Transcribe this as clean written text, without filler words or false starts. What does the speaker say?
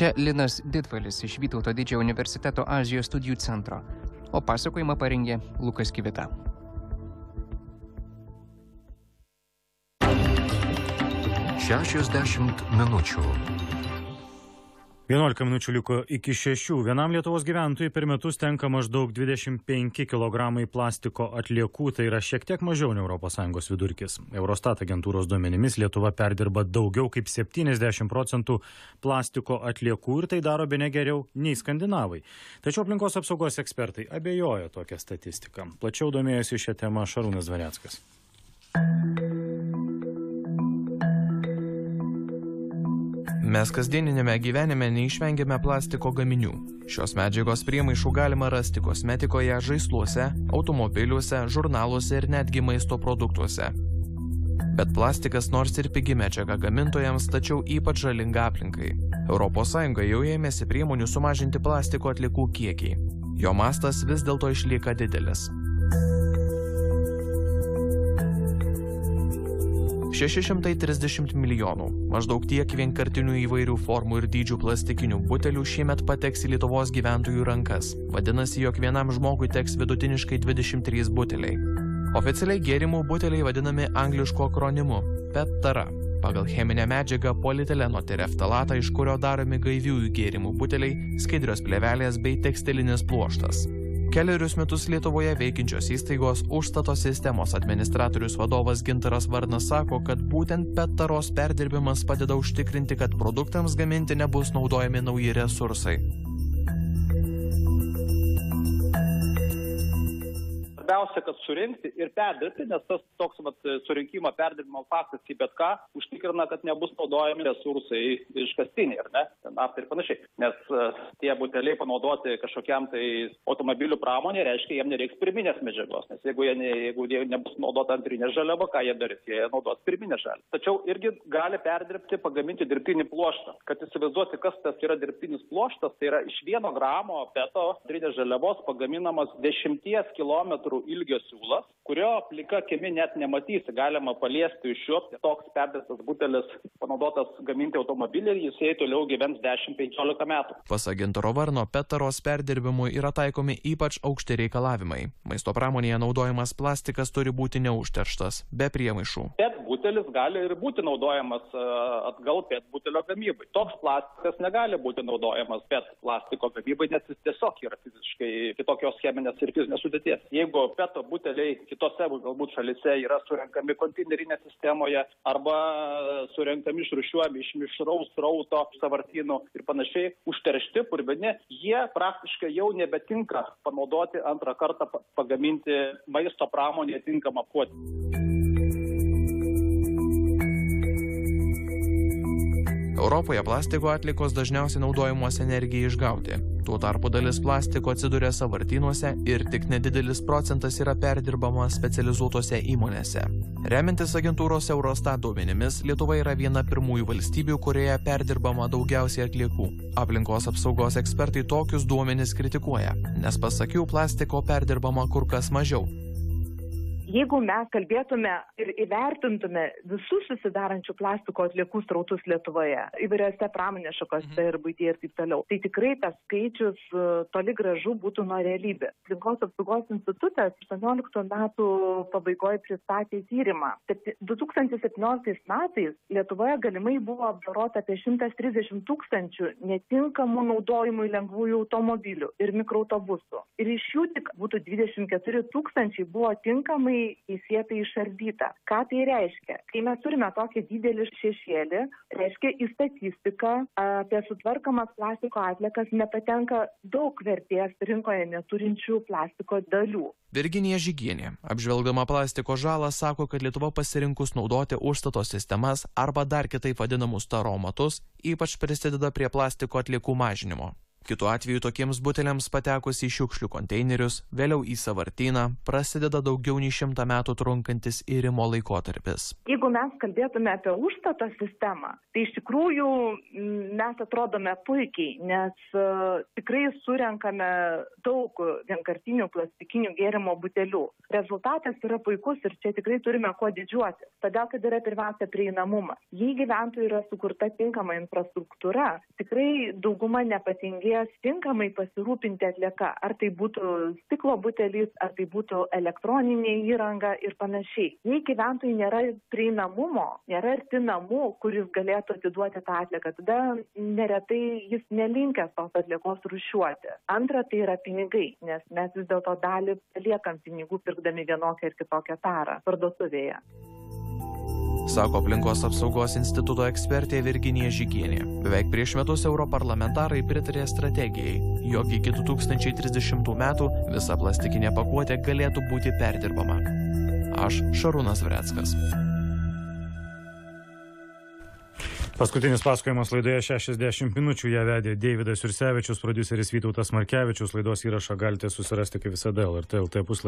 Čia Linas Didvalis iš Vytauto Didžiojo universiteto Azijos studijų centro. O pasakojimą parengė Lukas Kivita. Šešiasdešimt minučių. 11 minučių liko iki 6. Vienam Lietuvos gyventojui per metus tenka maždaug 25 kg plastiko atliekų, tai yra šiek tiek mažiau nei ES vidurkis. Eurostat agentūros duomenimis Lietuva perdirba daugiau kaip 70% plastiko atliekų ir tai daro bene geriau nei skandinavai. Tačiau aplinkos apsaugos ekspertai abejoja tokią statistiką. Plačiau domėjosi šią temą Šarūnas Dvareckas. Mes kasdieninėme gyvenime neišvengiame plastiko gaminių. Šios medžiagos priemaišų galima rasti kosmetikoje, žaisluose, automobiliuose, žurnaluose ir netgi maisto produktuose. Bet plastikas nors ir pigi medžiaga gamintojams, tačiau ypač žalinga aplinkai. ES jau ėmėsi priemonių sumažinti plastiko atliekų kiekį. Jo mastas vis dėlto išlieka didelis. 630 milijonų. Maždaug tiek vienkartinių įvairių formų ir dydžių plastikinių butelių šiemet pateks į Lietuvos gyventojų rankas. Vadinasi, jog vienam žmogui teks vidutiniškai 23 buteliai. Oficialiai gėrimų buteliai vadinami anglišku akronimu PET-tara. Pagal cheminę medžiagą polietileno tereftalatą, iš kurio daromi gaiviųjų gėrimų buteliai, skaidrios plėvelės bei tekstilinis pluoštas. Kelerius metus Lietuvoje veikiančios įstaigos užstato sistemos administratorius vadovas Gintaras Varnas sako, kad būtent PET-taros perdirbimas padeda užtikrinti, kad produktams gaminti nebus naudojami nauji resursai. Svarbiausia, kad surinkti ir perdirbti, nes tas toks surinkimo perdirbimo faktas į bet ką užtikrina, kad nebus naudojami resursai iškastiniai, ar ne, naftai ir panašiai. Nes tie buteliai panaudoti kažkokiam tai automobilių pramonė reiškia, jiem nereiks pirminės medžiagos, nes jeigu jie nebus naudota antrinė žaliava, ką jie darys, jie naudos pirminę žaliavą. Tačiau irgi gali perdirbti, pagaminti dirbtinį pluoštą. Kad įsivaizduoti, kas tas yra dirbtinis pluoštas, tai yra iš 1 gramo peto antrinės žaliavos pagaminamas 10 kilometrų ilgio siūlas, kurio plika akimi net nematysi, galima paliesti iššiuopti. Toks perdirbtas butelis panaudotas gaminti automobilį ir jisai toliau gyvens 10-15 metų. Pasak Gintaro Varno, PET-taros perdirbimui yra taikomi ypač aukšti reikalavimai. Maisto pramonėje naudojamas plastikas turi būti neužterštas, be priemaišų. PET butelis gali ir būti naudojamas atgal PET butelio gamybai. Toks plastikas negali būti naudojamas PET plastiko gamybai, nes jis tiesiog yra fiziškai kitokios cheminės ir fizinės sudėties. Jeigu PET buteliai kitose galbūt šalyse yra surenkami konteinerinė sistemoje arba surenkami išrūšiuojami iš mišraus srauto, sąvartynų ir panašiai, užteršti, purvini, jie praktiškai jau nebetinka panaudoti antrą kartą pagaminti maisto pramonėje tinkamą puotį. Europoje plastiko atliekos dažniausiai naudojamos energijai išgauti. Tuo tarpu dalis plastiko atsiduria sąvartynuose ir tik nedidelis procentas yra perdirbamas specializuotose įmonėse. Remiantis agentūros Eurostat duomenimis, Lietuva yra viena pirmųjų valstybių, kurioje perdirbama daugiausiai atliekų. Aplinkos apsaugos ekspertai tokius duomenis kritikuoja, nes pasak jų plastiko perdirbama kur kas mažiau. Jeigu mes kalbėtume ir įvertintume visus susidarančių plastiko atliekų srautus Lietuvoje, įvairiose pramonės šakose ir buityje ir taip toliau, tai tikrai tas skaičius toli gražu būtų nuo realybės. Aplinkos apsaugos institutas 18 metų pabaigoje pristatė tyrimą. 2017 metais Lietuvoje galimai buvo apdorota apie 130 000 netinkamų naudojimui lengvųjų automobilių ir mikroautobusų. Ir iš jų tik būtų 24 000 buvo tinkamai įsėtai išardyta. Ką tai reiškia? Kai mes turime tokį didelį šešėlį, reiškia į statistiką apie sutvarkamas plastiko atliekas nepatenka daug vertės rinkoje neturinčių plastiko dalių. Virginija Žygienė, apžvelgdama plastiko žalą, sako, kad Lietuva pasirinkus naudoti užstato sistemas arba dar kitaip vadinamus taromatus, ypač prisideda prie plastiko atliekų mažinimo. Kitu atveju tokiems buteliams patekus į šiukšlių konteinerius, vėliau į sąvartyną, prasideda daugiau nei 100 metų trunkantis irimo laikotarpis. Jeigu mes kalbėtume apie užstato sistemą, tai iš tikrųjų mes atrodome puikiai, nes tikrai surenkame daug vienkartinių plastikinių gėrimo butelių. Rezultatas yra puikus ir čia tikrai turime kuo didžiuotis, todėl kad yra pirmiausia prieinamumas. Jei gyventojų yra sukurta tinkama infrastruktūra, tikrai dauguma nepatingės tinkamai pasirūpinti atlieka, ar tai būtų stiklo butelis, ar tai būtų elektroninė įranga ir panašiai. Jei gyventojai nėra prieinamumo, nėra arti namų, kuris galėtų atiduoti tą atlieką, tada neretai jis nelinkęs tos atliekos rūšiuoti. Antra, tai yra pinigai, nes mes vis dėlto dalį liekam pinigų pirkdami vienokią ir kitokią tarą parduotuvėje. Sako Aplinkos apsaugos instituto ekspertė Virginija Žygienė. Beveik prieš metus europarlamentarai pritarė strategijai, jog iki 2030 metų visa plastikinė pakuotė galėtų būti perdirbama. Aš Šarūnas Vreckas. Paskutinis pasakojimas laidoje 60 minučių. Ją vedė Deividas Jursevičius, prodiuseris Vytautas Markevičius. Laidos įrašą galite susirasti kaip visada LRT.lt puslapyje.